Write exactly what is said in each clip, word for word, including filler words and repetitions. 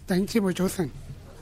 弟兄姊妹早晨，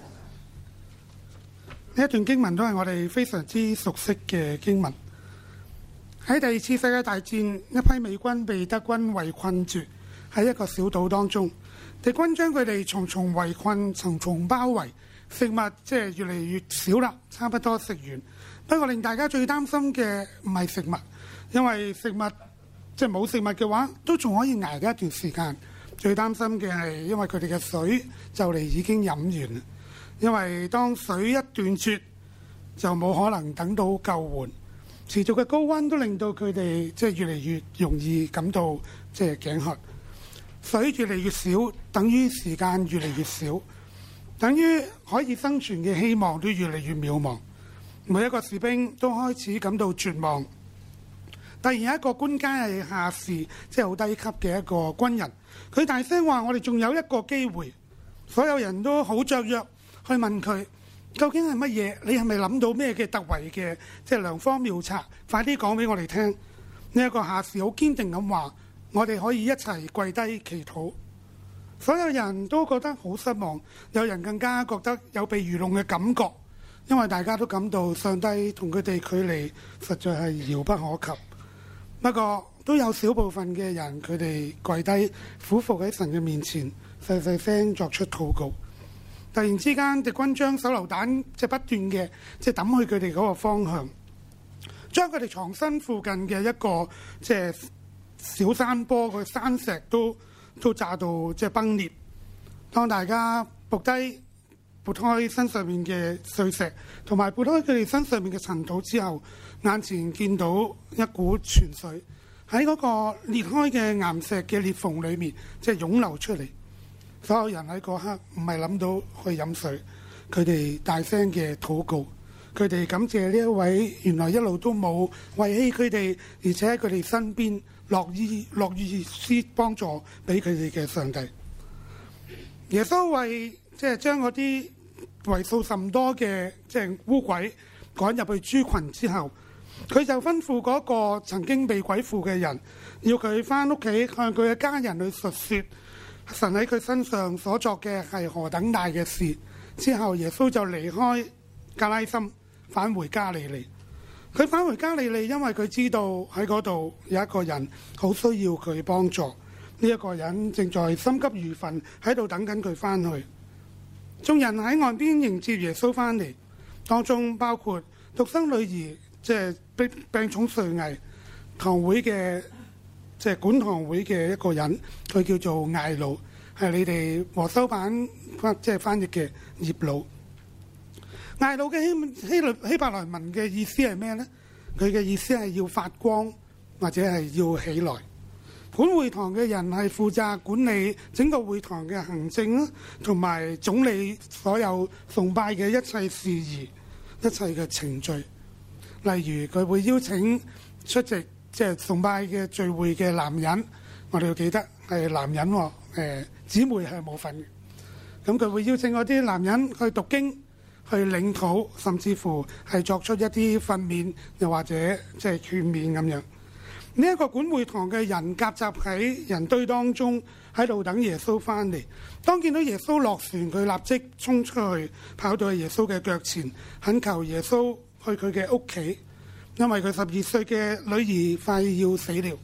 呢一段經文都係我哋非常之熟悉嘅經文。喺第二次世界大戰，一批美軍被德軍圍困住喺一個小島當中，敵軍將佢哋重重圍困、重重包圍，食物即係越嚟越少啦，差不多食完。不過令大家最擔心嘅唔係食物，因為食物即係冇食物嘅話，都仲可以捱一段時間。最擔心嘅係因為佢哋嘅水就嚟已經飲完啦，因為當水一斷絕，就冇可能等到救援。持續嘅高溫都令到佢哋即係越嚟越容易感到即係頸渴。水越嚟越少，等於時間越嚟越少，等於可以生存嘅希望都越嚟越渺茫。每一個士兵都開始感到絕望。突然有一個官階係下士，即係好低級嘅一個軍人，佢大聲話：我哋仲有一個機會。所有人都好雀躍去問佢究竟係乜嘢？你係咪諗到咩嘅特惠嘅即係良方妙策？快啲講俾我哋聽。呢一個下士好堅定咁話：我哋可以一齊跪低祈禱。所有人都覺得好失望，有人更加覺得有被愚弄嘅感覺，因為大家都感到上帝同佢哋距離實在係遙不可及。不過都有少部分嘅人，佢哋跪低俯伏喺神嘅面前，細細聲作出禱告。突然之間，敵軍將手榴彈即係不斷嘅即係抌去佢哋嗰個方向，將佢哋藏身附近嘅一個即係小山坡嘅山石都都炸到即係崩裂。當大家伏低撥開身上面嘅碎石，同埋撥開佢哋身上面嘅塵土之後，眼前見到一股泉水喺嗰個裂開嘅岩石嘅裂縫裏面，即係湧流出嚟。所有人喺嗰刻唔係諗到去飲水，佢哋大聲嘅禱告，佢哋感謝呢一位原來一路都冇遺棄佢哋，而且喺佢哋身邊樂意樂意施幫助俾佢哋嘅上帝。耶穌為即係將嗰啲為數甚多嘅即係污鬼趕入去豬群之後，佢就吩咐嗰個曾經被鬼附嘅人，要佢返屋企向佢嘅家人去述說神喺佢身上所作嘅係何等大嘅事。之後耶穌就離開格拉森，返回加利利。佢返回加利利，因為佢知道喺嗰度有一個人好需要佢幫助。呢一個人正在心急如焚喺度等緊佢返去。眾人喺岸邊迎接耶穌返嚟，當中包括獨生女兒，即係病病重垂危，堂會嘅即係管堂會嘅一個人，佢叫做睚魯，係你哋和修版即係翻譯嘅葉魯。睚魯嘅希希律希伯來文嘅意思係咩呢？佢嘅意思係要發光，或者係要起來。管會堂嘅人係負責管理整個會堂嘅行政啦，同埋總理所有崇拜嘅一切事宜、一切嘅程序。例如佢會邀請出席即係崇拜嘅聚會嘅男人，我哋要記得係男人喎，誒姊妹係冇份嘅。咁佢會邀請嗰啲男人去讀經、去領禱，甚至乎係作出一啲訓勉，又或者即係勸勉咁樣。呢一個管會堂嘅人夾雜喺人堆當中，喺度等耶穌返嚟。當見到耶穌落船，佢立即衝出去，跑到去耶穌嘅腳前，懇求耶穌去佢嘅屋企，因為佢十二歲嘅女兒快要死了。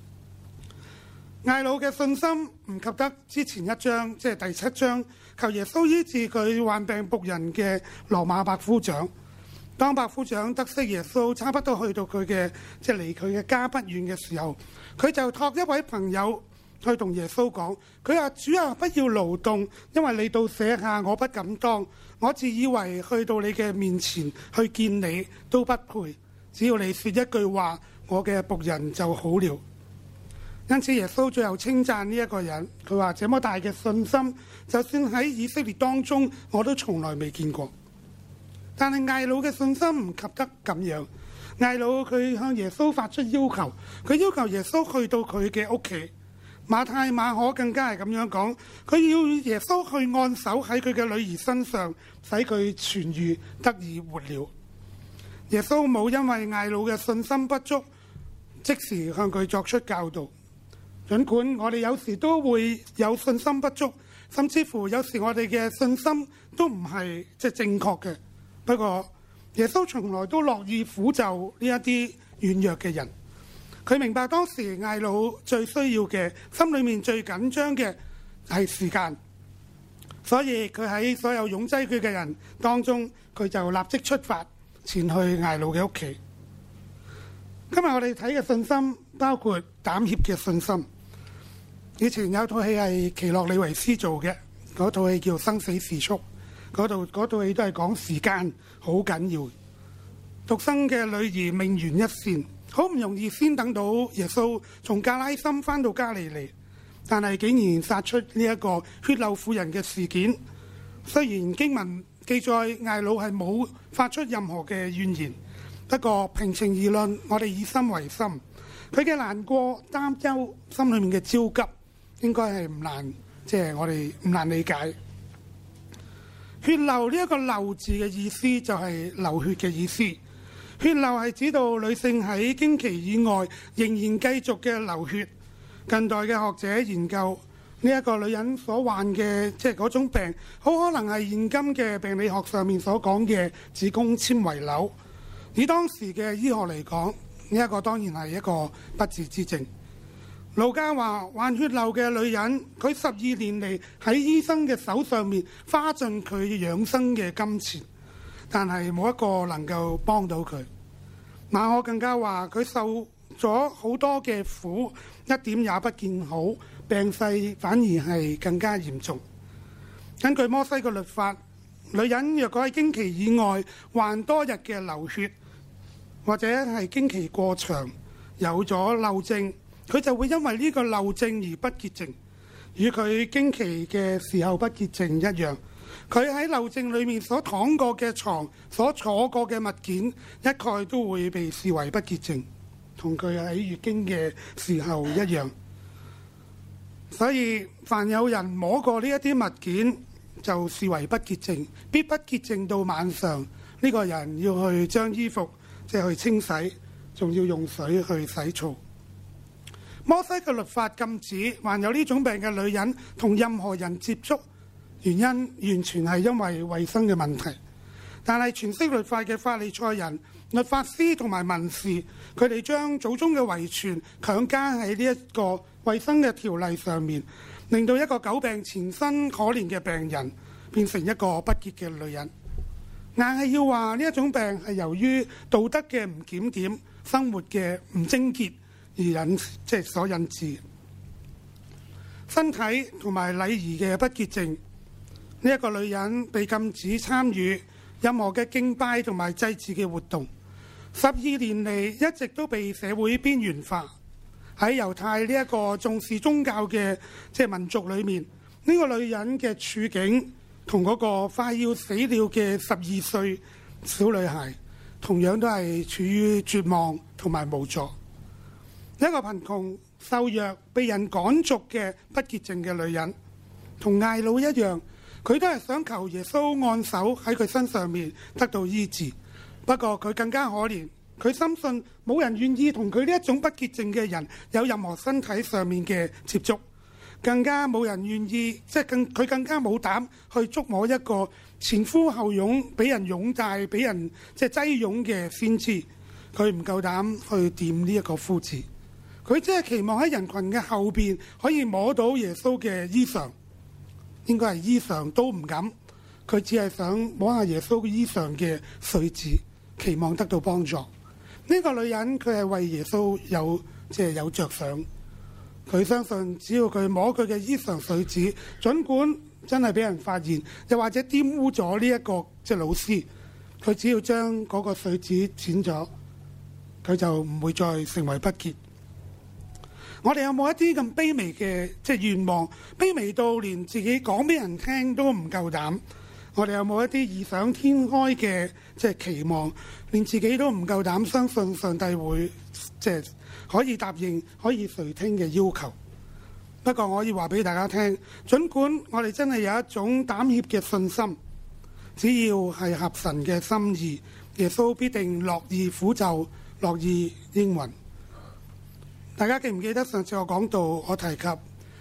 睚魯嘅信心唔及得之前一章，即係第七章，求耶穌醫治佢患病僕人嘅羅馬百夫長。當百夫長得悉耶穌差不多去到佢嘅即係離佢嘅家不遠嘅時候，佢就託一位朋友去同耶穌講，佢話：主啊，不要勞動，因為你到舍下我不敢當，我自以為去到你嘅面前去見你都不配，只要你說一句話，我嘅僕人就好了。因此耶穌最後稱讚呢一個人，佢話：這麼大嘅信心，就算喺以色列當中我都從來未見過。但係睚魯嘅信心唔及得咁樣。睚魯佢向耶穌發出要求，佢要求耶穌去到佢嘅屋企。馬太馬可更加係咁樣講，佢要耶穌去按手喺佢嘅女兒身上，使佢痊癒得以活了。耶穌冇因為睚魯嘅信心不足，即時向佢作出教導。儘管我哋有時都會有信心不足， 甚至乎有時我哋嘅信心都唔係即係正確嘅。不過耶穌從來都樂意撫就呢一啲軟弱嘅人。佢明白當時睚魯最需要嘅，心裏面最緊張嘅係時間，所以佢喺所有擁擠佢嘅人當中，佢就立即出發前去睚魯嘅屋企。今日我哋睇嘅信心包括膽怯嘅信心。以前有套戲係奇洛李維斯做嘅，嗰套戲叫《生死時速》，嗰度嗰套戲都係講時間好緊要。獨生嘅女兒命懸一線，好唔容易先等到耶穌從格拉森返到加利利，但係竟然殺出呢一個血漏婦人嘅事件。雖然經文記載睚魯係冇發出任何嘅怨言，不過平情而論，我哋以心為心，佢嘅難過、擔憂、心裏面嘅焦急，應該係唔難，即係我哋唔難理解。血漏呢一個漏字嘅意思就係流血嘅意思。血漏係指到女性喺經期以外仍然繼續嘅流血。近代嘅學者研究呢一個女人所患嘅即係嗰種病，好可能係現今嘅病理學上面所講嘅子宮纖維瘤。以當時嘅醫學嚟講，呢一個當然係一個不治之症。路加話患血漏嘅女人，佢十二年嚟喺醫生嘅手上面花盡佢養生嘅金錢，但係冇一個能夠幫到佢。馬可更加話佢受咗好多嘅苦，一點也不見好，病勢反而係更加嚴重。根據摩西嘅律法，女人若果喺經期以外患多日嘅流血，或者係經期過長有咗漏症，佢就會因為呢個漏症而不潔淨，與佢經期嘅時候不潔淨一樣。佢喺漏症裏面所躺過嘅床、所坐過嘅物件，一概都會被視為不潔淨，同佢喺月經嘅時候一樣。所以凡有人摸過呢一啲物件，就視為不潔淨，必不潔淨到晚上。呢個人要去將衣服即係去清洗，仲要用水去洗澡。摩西嘅律法禁止患有呢種病嘅女人同任何人接觸，原因完全係因為衛生嘅問題。但係詮釋律法嘅法利賽人、律法師同埋文士，佢哋將祖宗嘅遺傳強加喺呢一個衛生嘅條例上面，令到一個久病纏身可憐嘅病人變成一個不潔嘅女人。硬係要話呢一種病係由於道德嘅唔檢點、生活嘅唔貞潔而引即係所引致。身體同埋禮儀嘅不潔淨，呢一個女人被禁止參與任何嘅敬拜同埋祭祀嘅活動，十二年嚟一直都被社會邊緣化。喺猶太呢一個重視宗教嘅即係民族裏面，呢個女人嘅處境同嗰個快要死了嘅十二歲小女孩同樣都係處於絕望同埋無助。一個貧窮瘦弱被人趕逐嘅不潔淨嘅女人，同睚魯一樣，佢都係想求耶穌按手喺佢身上面得到醫治。不過佢更加可憐，佢深信冇人願意同佢呢一種不潔淨嘅人有任何身體上面嘅接觸，更加冇人願意，即係更佢更加冇膽去觸摸一個前呼後擁、俾人擁戴、俾人即係擠擁嘅先知。佢唔夠膽去掂呢一個夫子，佢只係期望喺人群嘅後邊可以摸到耶穌嘅衣裳，應該係衣裳都唔敢。佢只係想摸下耶穌衣裳嘅繸子，期望得到幫助。呢個女人佢係為耶穌有即係有着想，佢相信只要佢摸佢嘅衣裳繸子，儘管真係俾人發現，又或者玷污咗呢一個即係老師，佢只要將嗰個繸子剪咗，佢就唔會再成為不潔。我哋有冇一啲咁卑微嘅即係願望，卑微到連自己講俾人聽都唔夠膽？我哋有冇一啲異想天開嘅即係期望，連自己都唔夠膽相信上帝會即係可以答應、可以垂聽嘅要求？不過我可以話俾大家聽，儘管我哋真係有一種膽怯嘅信心，只要係合神嘅心意，耶穌必定樂意俯就、樂意應允。大家記唔記得上次我講到，我提及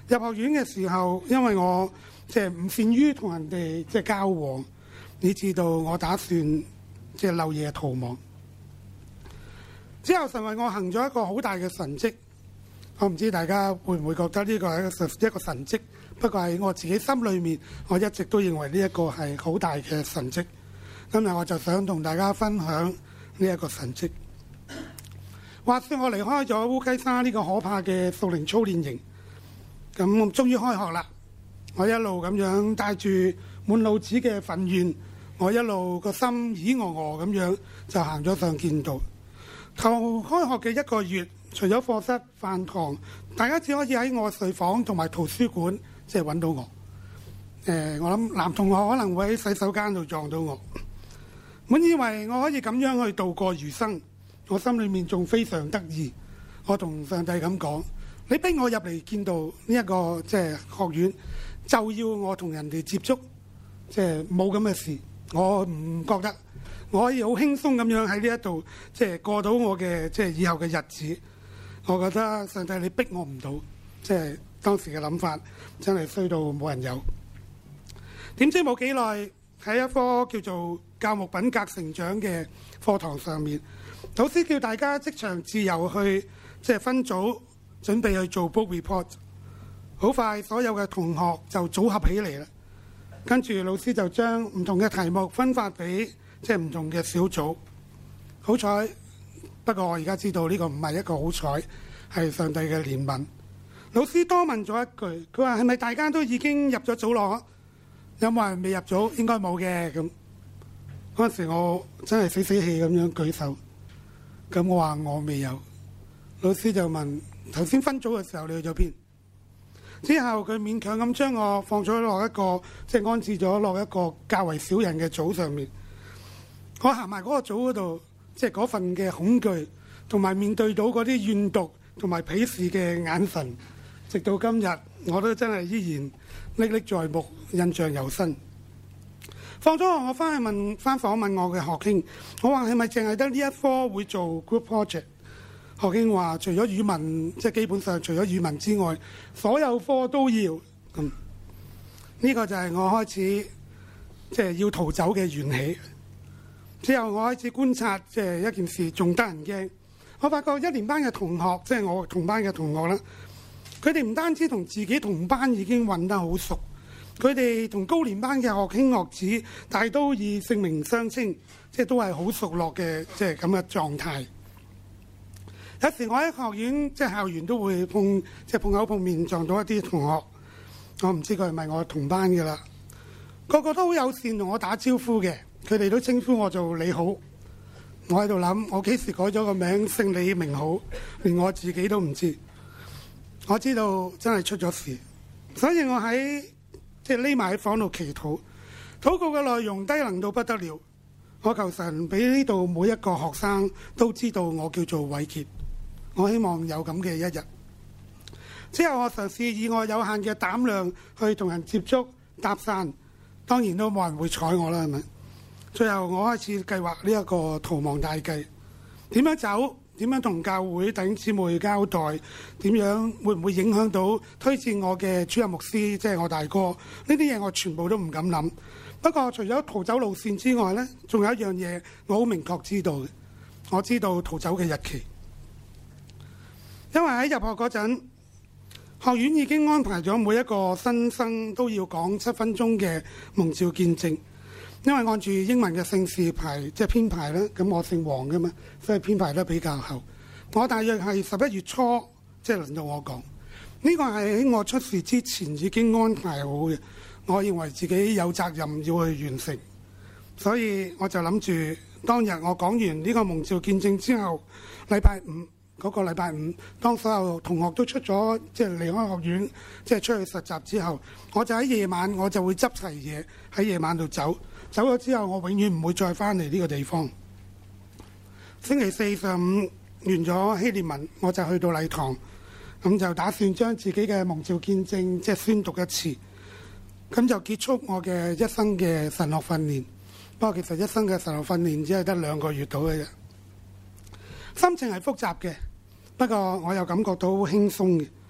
入學院嘅時候，因為我即係唔善於同人哋即係交往，以至到我打算即係漏夜逃亡。之後神為我行咗一個好大嘅神蹟，我唔知大家會唔會覺得呢個係一個神蹟，不過喺我自己心裏面，我一直都認為呢一個係好大嘅神蹟。今日我就想同大家分享呢一個神蹟。話說我離開咗烏溪沙呢個可怕嘅屬靈操練營，咁我終於開學啦。我一路咁樣帶住滿腦子嘅憤怨，我一路個心咦餓餓咁樣就行咗上劍道。頭開學嘅一個月，除咗課室、飯堂，大家只可以喺我睡房同埋圖書館即係揾到我。誒、呃，我諗男同學可能會喺洗手間度撞到我。本以為我可以咁樣去度過餘生，我心裏面仲非常得意。我同上帝咁講：你逼我入嚟見到呢一個即係學院，就要我同人哋接觸，即係冇咁嘅事。我唔覺得我可以好輕鬆咁樣喺呢一度即係過到我嘅即係以後嘅日子。我覺得上帝你逼我唔到，即係當時嘅諗法真係衰到冇人有。點知冇幾耐喺一科叫做教牧品格成長嘅課堂上面，老師叫大家即場自由去即係分組準備去做 book report。好快所有嘅同學就組合起嚟啦，跟住老師就將唔同嘅題目分發俾即係唔同嘅小組。好彩，不過我而家知道呢個唔係一個好彩，係上帝嘅憐憫。老師多問咗一句，佢話係咪大家都已經入咗組咯？有冇人未入組？應該冇嘅。咁嗰陣時我真係死死氣咁樣舉手，咁我話我未有。老師就問：頭先分組嘅時候你去咗邊？之後佢勉強咁將我放咗落一個即係、就是、安置咗落一個較為少人嘅組上面。我行埋嗰個組嗰度，即係嗰份嘅恐懼，同埋面對到嗰啲怨毒同埋鄙視嘅眼神，直到今日我都真係依然歷歷在目，印象猶新。放咗學，我翻去問翻訪問我嘅學兄，我話係咪淨係得呢一科會做 group project？學兄話除咗語文，即係基本上除咗語文之外，所有科都要。咁呢個就係我開始即係要逃走嘅緣起。之後我開始觀察即係一件事，仲得人驚。我發覺一年班嘅同學，即係我同班嘅同學啦，佢哋唔單止同自己同班已經混得好熟，佢哋同高年班嘅學兄學姊，大都以姓名相稱，即係都係好熟絡嘅，即係咁嘅狀態。有時我喺學院即係校園都會碰即係碰口碰面，撞到一啲同學，我唔知佢係咪我同班嘅啦。個個都好友善同我打招呼嘅，佢哋都稱呼我做你好。我喺度諗，我幾時改咗個名姓李名好，連我自己都唔知。我知道真係出咗事，所以我喺即係匿埋喺房度祈禱，禱告嘅內容低能到不得了。我求神俾呢度每一個學生都知道我叫做偉傑。我希望有咁嘅一日。之後我嘗試以我有限嘅膽量去同人接觸搭訕，當然都冇人會睬我啦，係咪？最後我開始計劃呢一個逃亡大計，點樣走？點樣同教會弟兄姊妹交代？點樣會唔會影響到推薦我嘅主任牧師，即係我大哥？呢啲嘢我全部都唔敢諗。不過除咗逃走路線之外呢，仲有一樣嘢我好明確知道嘅，我知道逃走嘅日期。因為喺入學嗰陣，學院已經安排咗每一個新生都要講七分鐘嘅蒙召見證。因為按住英文嘅姓氏排即係編排啦，咁我姓黃㗎嘛，所以編排得比較後。我大約係十一月初，即係輪到我講呢個係喺我出事之前已經安排好嘅。我認為自己有責任要去完成，所以我就諗住當日我講完呢個蒙召見證之後，禮拜五嗰個禮拜五，當所有同學都出咗即係離開學院，即係出去實習之後，我就喺夜晚我就會執齊嘢喺夜晚度走。走咗之後，我永遠唔會再翻嚟呢個地方。星期四上午完咗希臘文，我就去到禮堂，咁就打算將自己嘅蒙召見證即係宣讀一次，咁就結束我嘅一生嘅神學訓練。不過其實一生嘅神學訓練只係得兩個月到嘅啫。心情係複雜嘅，不過我又感覺到好輕鬆嘅，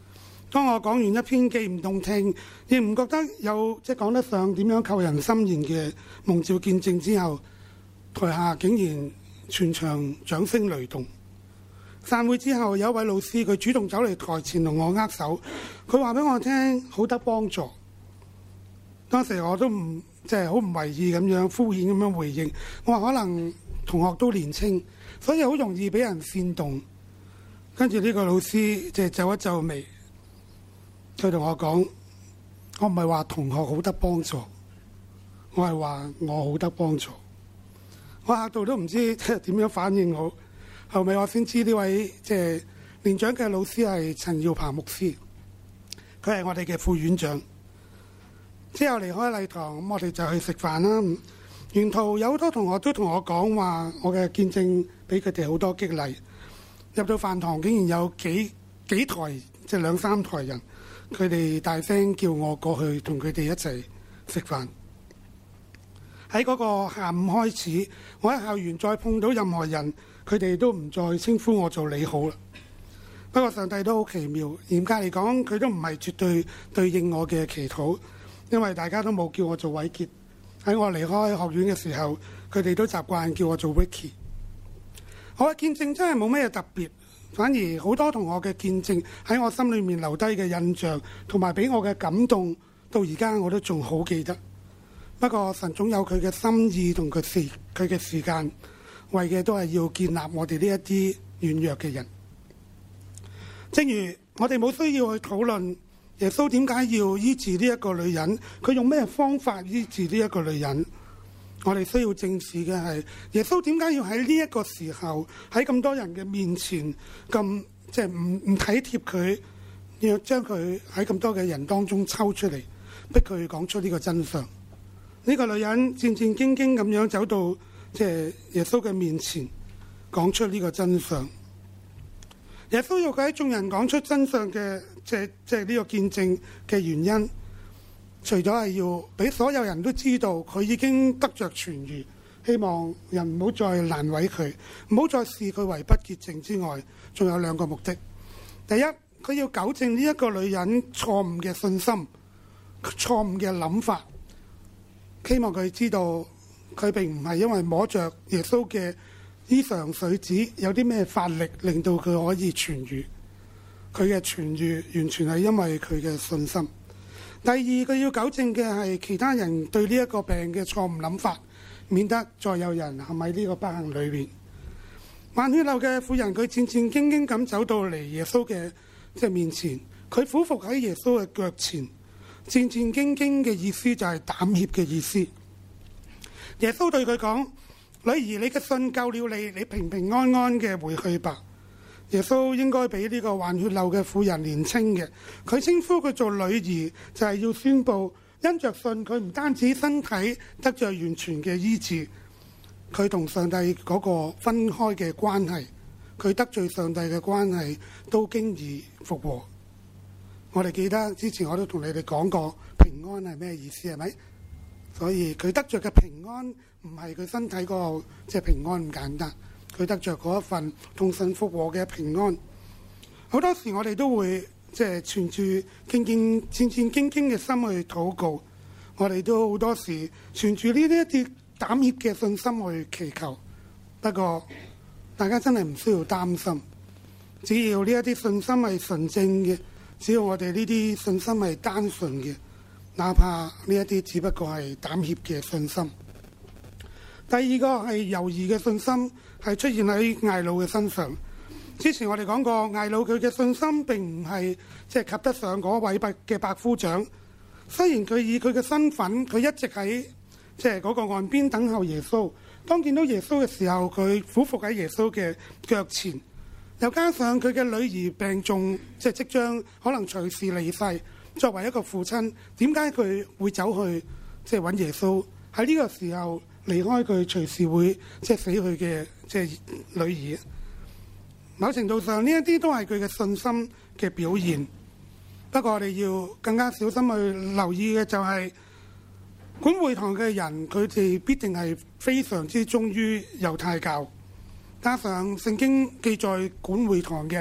當我講完一篇既唔動聽，亦唔覺得有即係講得上點樣扣人心弦嘅蒙召見證之後，台下竟然全場掌聲雷動。散會之後，有一位老師佢主動走嚟台前同我握手，佢話俾我聽好得幫助。當時我都唔即係好唔為意咁樣敷衍咁樣回應，我話可能同學都年青，所以好容易俾人煽動。跟住呢個老師即係皺一皺眉，佢同我講：我唔係話同學好得幫助，我係話我好得幫助。我嚇到都唔知即係點樣反應好。後尾我先知呢位即係年長嘅老師係陳耀鵬牧師，佢係我哋嘅副院長。之後離開禮堂，咁我哋就去食飯啦。沿途有好多同學都同我講話，我嘅見證俾佢哋好多激勵。入到飯堂，竟然有幾幾台即係兩三台人，佢哋大聲叫我過去同佢哋一齊食飯。喺嗰個下午開始，我喺校園再碰到任何人，佢哋都唔再稱呼我做你好啦。不過上帝都好奇妙，嚴格嚟講，佢都唔係絕對對應我嘅祈禱，因為大家都冇叫我做偉傑。喺我離開學院嘅時候，佢哋都習慣叫我做 Ricky。我嘅見證真係冇咩特別，反而好多同學嘅見證喺我心裏面留低嘅印象，同埋俾我嘅感動，到而家我都仲好記得。不過神總有佢嘅心意同佢時佢嘅時間，為嘅都係要建立我哋呢一啲軟弱嘅人。正如我哋冇需要去討論耶穌點解要醫治呢一個女人，佢用咩方法醫治呢一個女人。我哋需要正視嘅係耶穌點解要喺呢一個時候喺咁多人嘅面前咁即係唔唔體貼佢，要將佢喺咁多嘅人當中抽出嚟，逼佢講出呢個真相。呢、這個女人戰戰兢兢咁樣走到即係耶穌嘅面前，講出呢個真相。耶穌要佢喺眾人講出真相嘅即係即係呢個見證嘅原因，除咗係要俾所有人都知道佢已經得着痊愈，希望人唔好再難為佢，唔好再視佢為不潔淨之外，仲有兩個目的。第一，佢要糾正呢一個女人錯誤嘅信心、錯誤嘅諗法，希望佢知道佢並唔係因為摸着耶穌嘅衣裳水子有啲咩法力令到佢可以痊愈，佢嘅痊愈完全係因為佢嘅信心。第二，佢要糾正嘅係其他人對呢一個病嘅錯誤諗法，免得再有人陷喺呢個不幸裏面。患血漏嘅婦人，佢戰戰兢兢咁走到嚟耶穌嘅即係面前，佢俯伏喺耶穌嘅腳前。戰戰兢兢嘅意思就係膽怯嘅意思。耶穌對佢講：女兒，你嘅信救了你，你平平安安嘅回去吧。耶穌應該比呢個患血漏嘅婦人年輕嘅，佢稱呼佢做女兒，就係要宣佈因着信，佢唔單止身體得着完全嘅醫治，佢同上帝嗰個分開嘅關係，佢得罪上帝嘅關係都經已復和。我哋記得之前我都同你哋講過平安係咩意思，係咪？所以佢得着嘅平安唔係佢身體嗰個即係平安咁簡單，佢得着嗰一份同神復和嘅平安。好多時我哋都會即係存住兢兢戰戰兢兢嘅心去禱告，我哋都好多時存住呢啲一啲膽怯嘅信心去祈求。不過大家真係唔需要擔心，只要呢一啲信心係純正嘅，只要我哋呢啲信心係單純嘅，哪怕呢一啲只不過係膽怯嘅信心。第二個係猶豫嘅信心，係出現喺睚魯嘅身上。之前我哋講過，睚魯佢嘅信心並唔係即係及得上嗰位百嘅百夫長。雖然佢以佢嘅身份，佢一直喺即係嗰個岸邊等候耶穌。當見到耶穌嘅時候，佢俯伏喺耶穌嘅腳前。又加上佢嘅女兒病重，即係即將可能隨時離世。作為一個父親，點解佢會走去即係揾耶穌？喺呢個時候離開佢，隨時會即係死去嘅即係女兒。某程度上，呢一啲都係佢嘅信心嘅表現。不過我哋要更加小心去留意嘅就係、是、管會堂嘅人，佢哋必定係非常之忠於猶太教。加上聖經記載管會堂嘅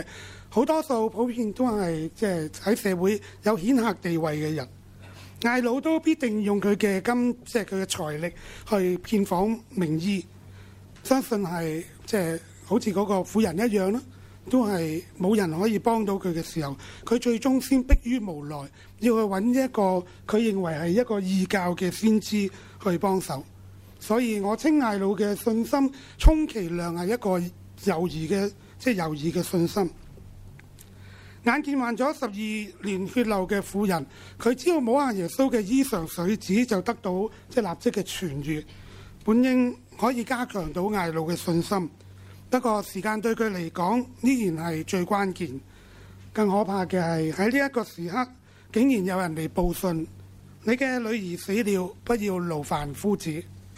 好多數普遍都係即係喺社會有顯赫地位嘅人。睚魯都必定用佢嘅金，即係佢嘅財力去遍訪名醫，相信係即係好似嗰個婦人一樣啦，都係冇人可以幫到佢嘅時候，佢最終先迫於無奈，要去揾一個佢認為係一個異教嘅先知去幫手。所以我稱睚魯嘅信心，充其量係一個猶豫嘅，即係猶豫嘅信心。眼見患咗十二年血漏嘅婦人，佢只要摸下耶穌嘅衣裳水子就得到即係立即嘅痊癒，本應可以加強到睚魯嘅信心。不過時間對佢嚟講依然係最關鍵。更可怕嘅係喺呢一個時刻，竟然有人嚟報信：你嘅女兒死了，不要勞煩夫子。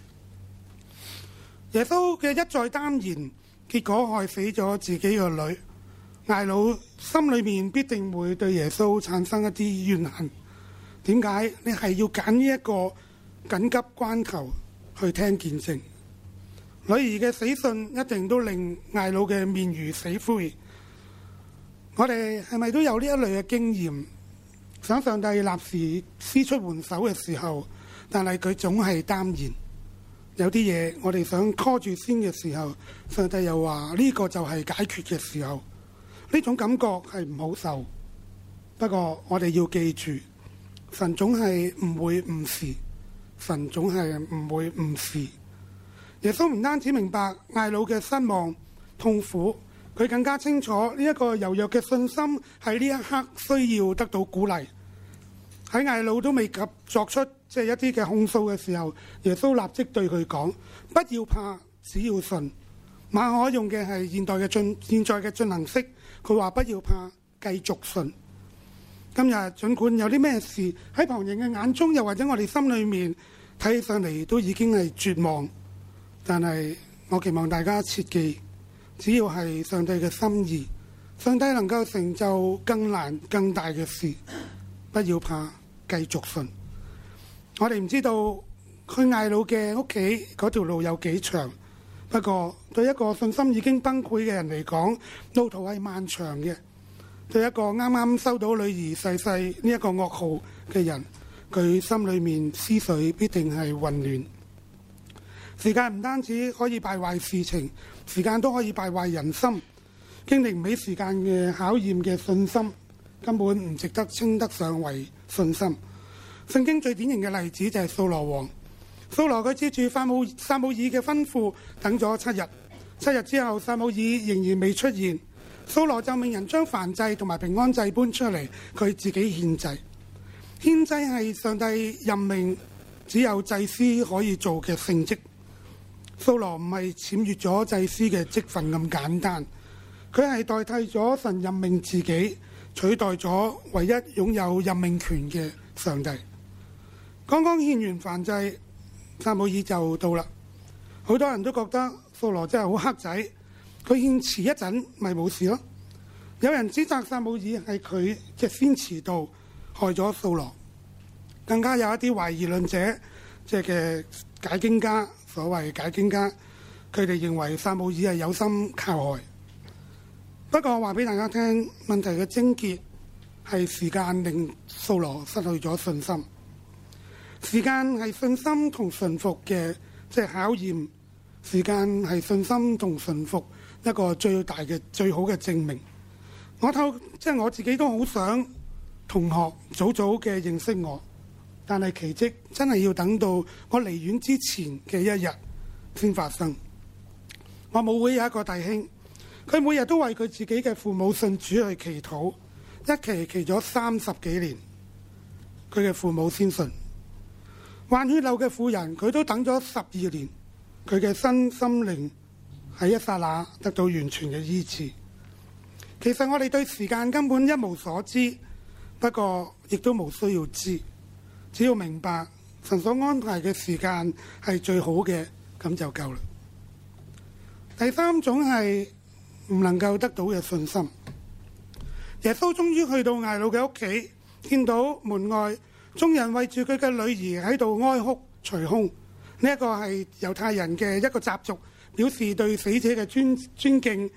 耶穌嘅一再擔言，結果害死咗自己個女。睚魯心裏面必定會對耶穌產生一啲怨恨。點解你係要揀呢一個緊急關頭去聽見證？女兒嘅死訊一定都令睚魯嘅面如死灰。我哋係咪都有呢一類嘅經驗？想上帝立時施出援手嘅時候，但係佢總係擔言。有啲嘢我哋想拖住先嘅時候，上帝又話呢個就係解決嘅時候。呢種感覺係唔好受。不過我哋要記住，神總係唔會誤事，神總係唔會誤事。耶穌唔單止明白睚魯嘅失望痛苦，佢更加清楚呢一個柔弱嘅信心喺呢一刻需要得到鼓勵。喺睚魯都未及作出即係一啲嘅控訴嘅時候，耶穌立即對佢講：不要怕，只要信。馬可用嘅係現代嘅進現在嘅進行式，佢話不要怕，繼續信。今日儘管有啲咩事喺旁人嘅眼中，又或者我哋心裏面睇起上嚟都已經係絕望，但係我期望大家切記，只要係上帝嘅心意，上帝能夠成就更難更大嘅事，不要怕，繼續信。我哋唔知道去睚魯嘅屋企嗰條路有幾長。不過對一個信心已經崩潰嘅人嚟講，路途係漫長嘅。對一個啱啱收到女兒逝世呢一個噩耗嘅人，佢心裏面思緒必定係混亂。時間唔單止可以敗壞事情，時間都可以敗壞人心。經歷唔起時間嘅考驗嘅信心，根本唔值得稱得上為信心。聖經最典型嘅例子就係掃羅王。掃羅佢照住撒母撒母耳嘅吩咐等咗七日，七日之後撒母耳仍然未出現，掃羅就命人將燔祭同埋平安祭搬出嚟，佢自己獻祭。獻祭係上帝任命只有祭司可以做嘅聖職。掃羅唔係僭越咗祭司嘅職分咁簡單，佢係代替咗神任命自己，取代咗唯一擁有任命權嘅上帝。剛剛獻完燔祭，撒母耳就到啦。好多人都覺得掃羅真係好黑仔，佢獻遲一陣咪冇事咯。有人指責撒母耳係佢即係先遲到，害咗掃羅。更加有一啲懷疑論者，即係嘅解經家，所謂解經家，佢哋認為撒母耳係有心靠害。不過話俾大家聽，問題嘅症結係時間令掃羅失去咗信心。時間係信心同順服嘅即係考驗，時間係信心同順服一個最大嘅最好嘅證明。我透即係我自己都好想同學早早嘅認識我，但係奇蹟真係要等到我離院之前嘅一日先發生。我母會有一個弟兄，佢每日都為佢自己嘅父母信主去祈禱，一祈祈咗三十幾年，佢嘅父母先信。患血漏嘅婦人，佢都等咗十二年，佢嘅身心靈喺一剎那得到完全嘅醫治。其實我哋對時間根本一無所知，不過亦都無需要知，只要明白神所安排嘅時間係最好嘅，咁就夠啦。第三種係唔能夠得到嘅信心。耶穌終於去到睚魯嘅屋企，見到門外眾人為住佢嘅女兒喺度哀哭捶胸。呢一個係猶太人嘅一個習俗，表示對死者嘅尊尊敬，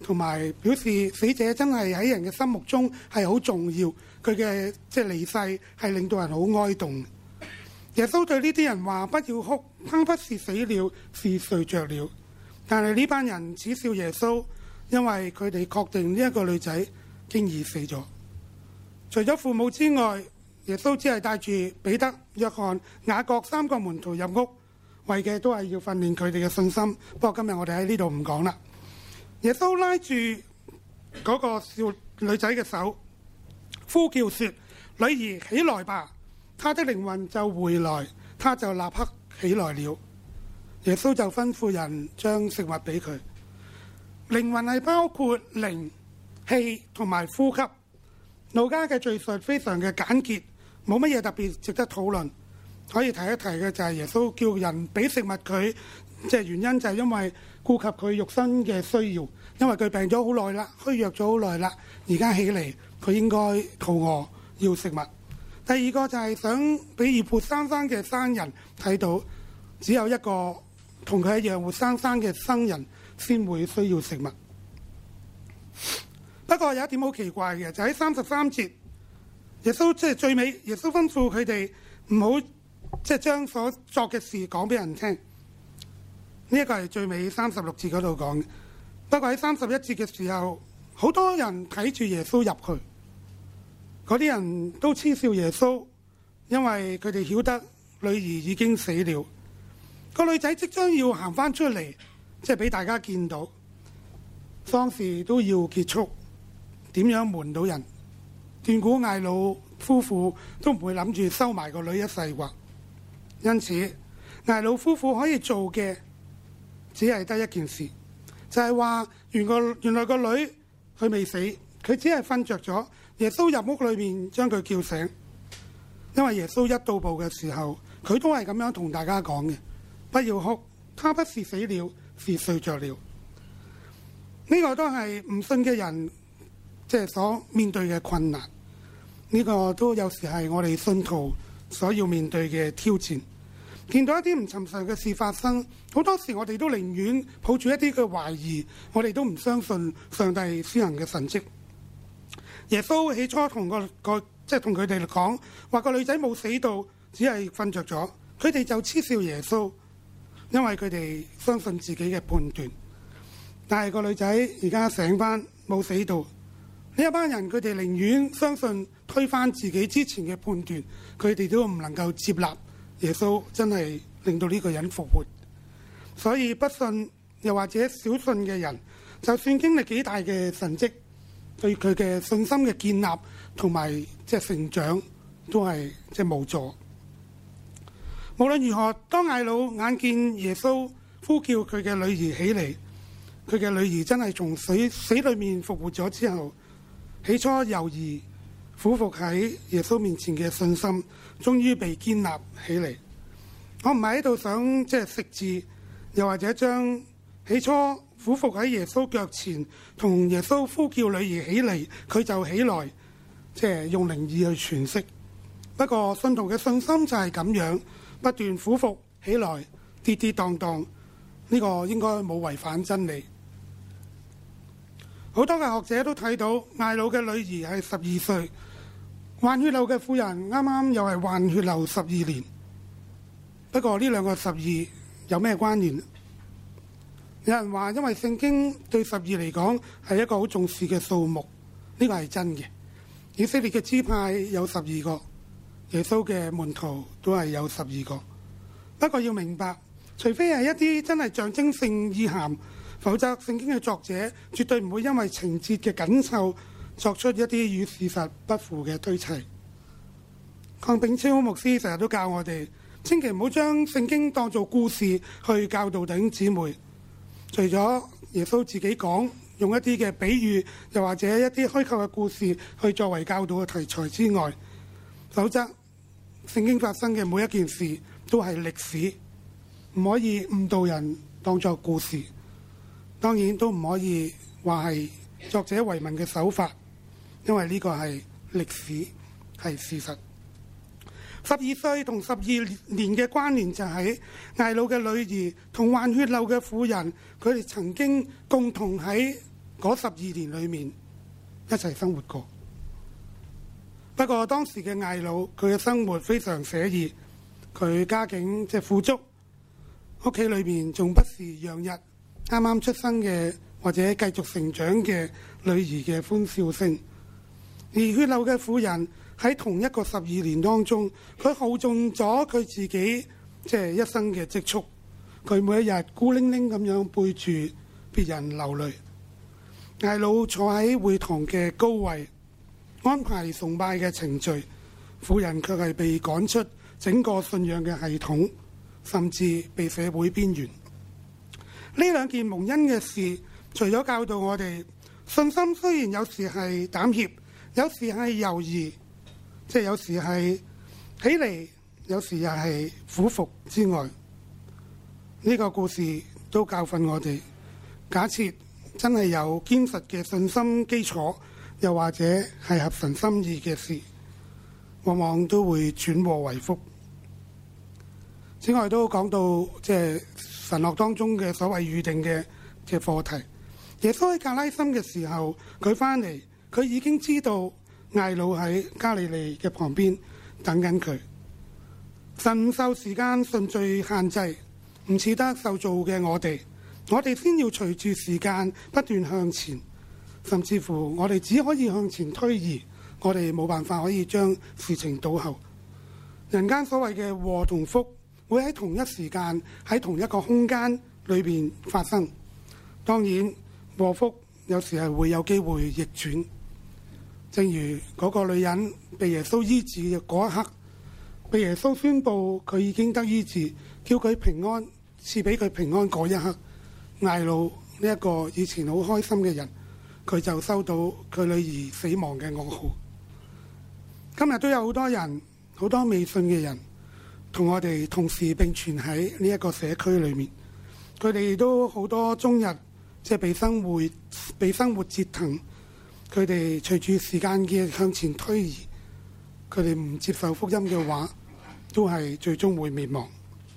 同埋表示死者真係喺人嘅心目中係好重要，佢嘅即係離世係令到人好哀慟。耶穌對呢啲人話：不要哭，他不是死了，是睡着了。但係呢班人恥笑耶穌，因為佢哋確定呢一個女仔經已死咗。除咗父母之外，耶穌只係帶住彼得、約翰、雅各三個門徒入屋，為嘅都係要訓練佢哋嘅信心。不過今日我哋喺呢度唔講啦。耶穌拉住嗰個少女仔嘅手，呼叫說：女兒起來吧！她的靈魂就回來，她就立刻起來了。耶穌就吩咐人將食物俾佢。靈魂係包括靈、氣同埋呼吸。路加嘅敘述非常嘅簡潔，冇乜嘢特別值得討論。可以提一提嘅就係耶穌叫人俾食物佢，即係原因就係因為顧及佢肉身嘅需要，因為佢病咗好耐啦，虛弱咗好耐啦，而家起嚟佢應該肚餓要食物。第二個就係想俾熱活生生嘅生人睇到，只有一個同佢一樣活生生嘅生人先會需要食物。不過有一點好奇怪嘅，就喺三十三節，耶穌即係最尾，耶穌吩咐佢哋唔好即係將所作嘅事講俾人聽。呢一個係最尾三十六節嗰度講嘅。不過喺三十一節嘅時候，好多人睇住耶穌入去，嗰啲人都嗤笑耶穌，因為佢哋曉得女兒已經死了。個女仔即將要行翻出嚟，即係俾大家見到，喪事都要結束，點樣瞞到人？斷估艾魯夫婦都唔會諗住收埋個女一世啩。因此艾魯夫婦可以做嘅只係得一件事，就係話原個原來個女佢未死，佢只係瞓着咗。耶穌入屋裏面將佢叫醒，因為耶穌一到步嘅時候，佢都係咁樣同大家講嘅：不要哭，他不是死了，是睡着了。呢個都係唔信嘅人即係所面對嘅困難，呢個都有時係我哋信徒所要面對嘅挑戰。見到一啲唔尋常嘅事發生，好多時我哋都寧願抱住一啲嘅懷疑，我哋都唔相信上帝施行嘅神蹟。耶穌起初同個個即係同佢哋講話，個女仔冇死到，只係瞓着咗。佢哋就嗤笑耶穌，因為佢哋相信自己嘅判斷。但係個女仔而家醒翻冇死到，呢一班人佢哋寧願相信推翻自己之前嘅判斷，佢哋都唔能夠接納耶穌真係令到呢個人復活。所以不信又或者小信嘅人，就算經歷幾大嘅神蹟，對佢嘅信心嘅建立同埋即係成長都係即係無助。無論如何，當艾魯眼見耶穌呼叫佢嘅女兒起嚟，佢嘅女兒真係從死死裏面復活咗之後，起初猶豫俯伏喺耶穌面前嘅信心，終於被建立起嚟。我唔係喺度想即係食字，又或者將起初俯伏喺耶穌腳前，同耶穌呼叫女兒起嚟，佢就起來，即係用靈意去詮釋。不過信徒嘅信心就係咁樣，不斷俯伏起來，跌跌蕩蕩，呢個應該冇違反真理。好多嘅學者都睇到艾魯嘅女兒係十二歲，患血漏嘅婦人啱啱又係患血漏十二年。不過呢兩個十二有咩關聯？有人話因為聖經對十二嚟講係一個好重視嘅數目，呢個係真嘅。以色列嘅支派有十二個，耶穌嘅門徒都係有十二個。不過要明白，除非係一啲真係象徵性意涵，否則聖經嘅作者絕對唔會因為情節嘅緊湊作出一啲與事實不符嘅推砌。鄺炳超牧師成日都教我哋，千祈唔好將聖經當作故事去教導弟兄姊妹。除咗耶穌自己講，用一啲嘅比喻，又或者一啲虛構嘅故事去作為教導嘅題材之外，否則聖經發生嘅每一件事都係歷史，唔可以誤導人當作故事。當然都唔可以話係作者遺文嘅手法，因為呢個係歷史，係事實。十二歲同十二年嘅關聯就係艾魯嘅女兒同患血漏嘅婦人，佢哋曾經共同喺嗰十二年裏面一齊生活過。不過當時嘅睚魯，佢嘅生活非常寫意，佢家境即係富足，屋企裏面仲不時洋溢啱啱出生嘅或者繼續成長嘅女兒嘅歡笑聲。而血流嘅婦人喺同一個十二年當中，佢耗盡咗佢自己即係一生嘅積蓄，佢每一日孤零零咁樣背住別人流淚。睚魯坐喺會堂嘅高位，安排崇拜嘅程序，婦人卻係被趕出整個信仰嘅系統，甚至被社會邊緣。呢兩件蒙恩嘅事，除咗教導我哋信心雖然有時係膽怯，有時係猶豫，即係有時係起嚟，有時又係俯伏之外，呢個故事都教訓我哋，假設真係有堅實嘅信心基礎，又或者係合神心意嘅事，往往都會轉禍為福。此外都講到即係神學當中嘅所謂預定嘅嘅課題。耶穌喺格拉森嘅時候，佢翻嚟，佢已經知道睚魯喺加利利嘅旁邊等緊佢。神唔受時間順序限制，唔似得受造嘅我哋，我哋先要隨住時間不斷向前。甚至乎我哋只可以向前推移，我哋冇辦法可以將事情倒後。人間所謂嘅禍同福會喺同一時間喺同一個空間裏面發生。當然禍福有時係會有機會逆轉，正如嗰個女人被耶穌醫治嘅嗰一刻，被耶穌宣布佢已經得醫治，叫佢平安，賜俾佢平安嗰一刻，睚魯呢一個以前好開心嘅人，佢就收到佢女兒死亡嘅噩耗。今日都有好多人，好多未信嘅人，同我哋同時並存喺呢一個社區裏面。佢哋都好多終日即係被生活被生活折騰，佢哋隨住時間嘅向前推移，佢哋唔接受福音嘅話，都係最終會滅亡。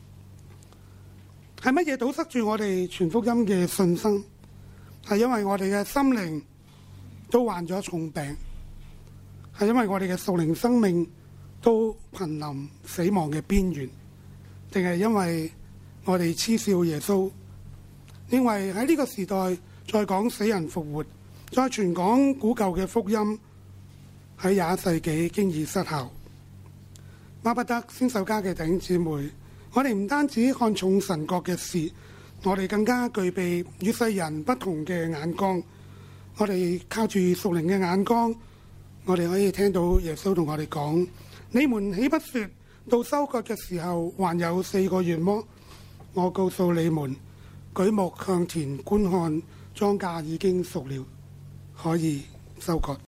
係乜嘢堵塞住我哋傳福音嘅信心？係因為我哋嘅心靈都患咗重病，係因為我哋嘅屬靈生命都瀕臨死亡嘅邊緣，定係因為我哋嗤笑耶穌，認為喺呢個時代再講死人復活，再傳講古舊嘅福音，喺廿一世紀經已失效。巴不得先手家嘅弟兄姊妹，我哋唔單止看重神國嘅事，我哋更加具備與世人不同嘅眼光。我哋靠住屬靈嘅眼光，我哋可以聽到耶穌同我哋講：你們豈不說到收割嘅時候還有四個月麼？我告訴你們，舉目向田觀看，莊稼已經熟了，可以收割。